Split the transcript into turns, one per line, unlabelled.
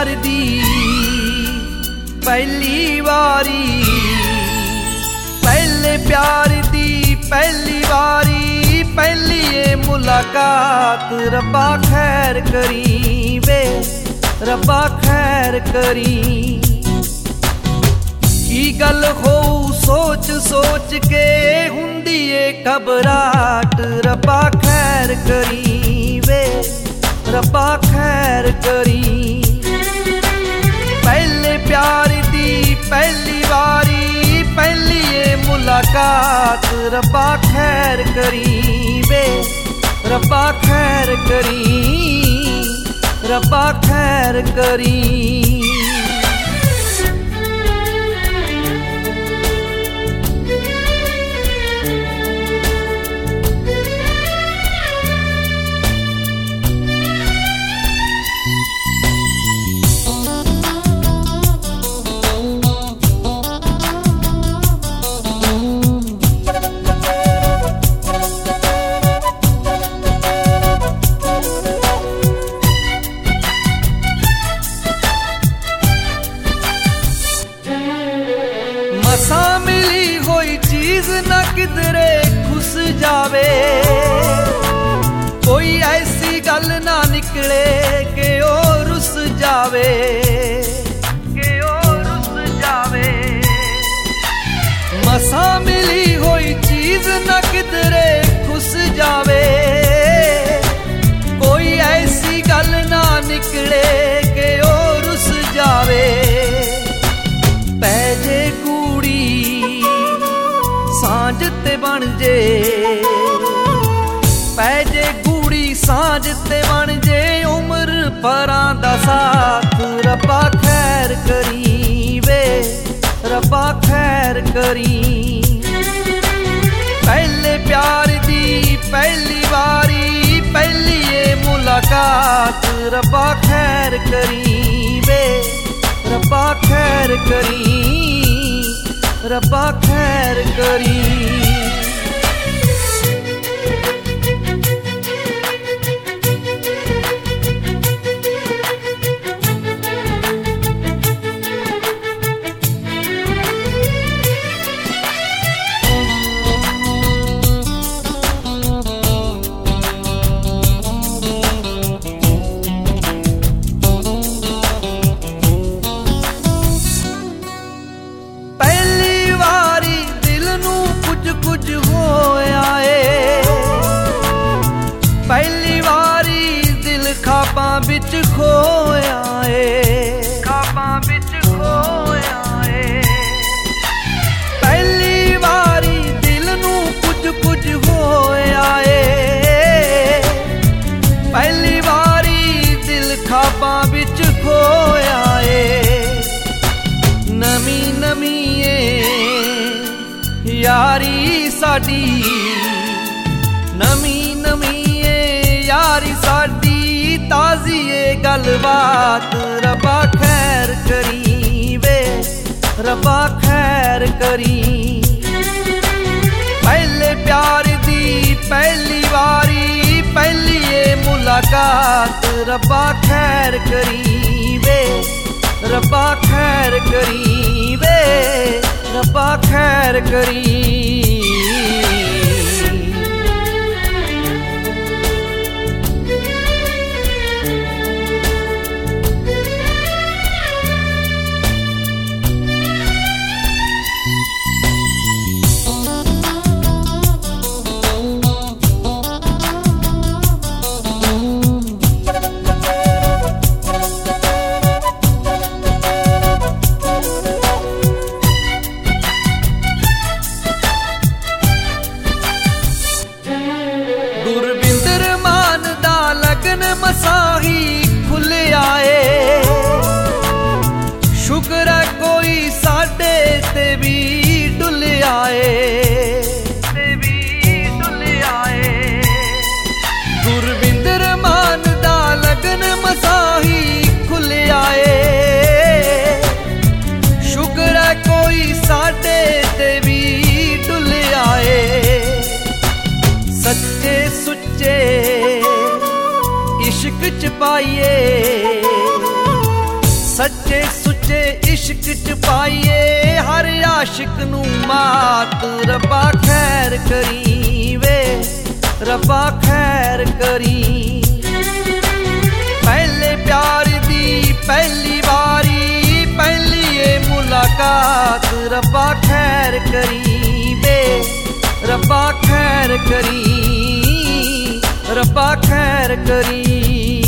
प्यार दी पहली वारी, पहले प्यार दी पहली वारी, पहली ये मुलाकात। रब्बा खैर करी वे, रब्बा खैर करी। की गल हो सोच सोच के हुंदी ए घबराहट। रब्बा खैर करी वे, रब्बा खैर करी। पहले प्यार दी पहली वारी, पहली ये मुलाकात। रब्बा खैर करी वे, रब्बा खैर करी, रब्बा खैर करी। मसा मिली होई चीज न किधरे खुस जावे, कोई ऐसी गल ना निकले के ओ रुस जावे, के ओ रुस जावे। मसा मिली होई चीज न किधरे खुस जावे, कोई ऐसी गल ना निकले के ओ रुस जावे। पैजे सांझ ते बन जे, पैजे गूड़ी सांझ ते बन जे, उम्र परां दा साथ। रब्बा खैर करी वे, रब्बा खैर करी। पहले प्यार दी पहली वारी, पहली ये मुलाकात। रब्बा खैर करी वे, रब्बा खैर करी, रब्बा खैर करी। कुछ होया ए पहली वारी, दिल खाबां बिच खोया ए, खाबां बिच खोया ए। पहली वारी दिल नू कुछ होया ए, पहली वारी दिल खाबां बिच खोया ए। नमी नमी यारी साडी, नमी नमी यारी साडी, ताजी ये गलबात। रब्बा खैर करी वे, रब्बा खैर करी। पहले प्यार दी पहली वारी, पहली ये मुलाकात। रब्बा खैर करी वे, रब्बा खैर करी वे, रब्बा खैर करी। मसाही खुल आए, शुक्र है कोई साडे ते भी डुल आए, ते भी डुल आए। गुरविंदर मान दा लगन मसाही खुल आए, शुक्र है कोई साडे ते भी डुल आए। सच्चे सुच्चे इश्क च पाइए, सच्चे सुच्चे इश्क च पाइए हर आशिक नू मात। रब्बा खैर करी वे, रब्बा खैर करी। पहले प्यार दी पहली बारी पहली ये मुलाकात। रब्बा खैर करी वे, रब्बा खैर करी, रब्बा खैर करी।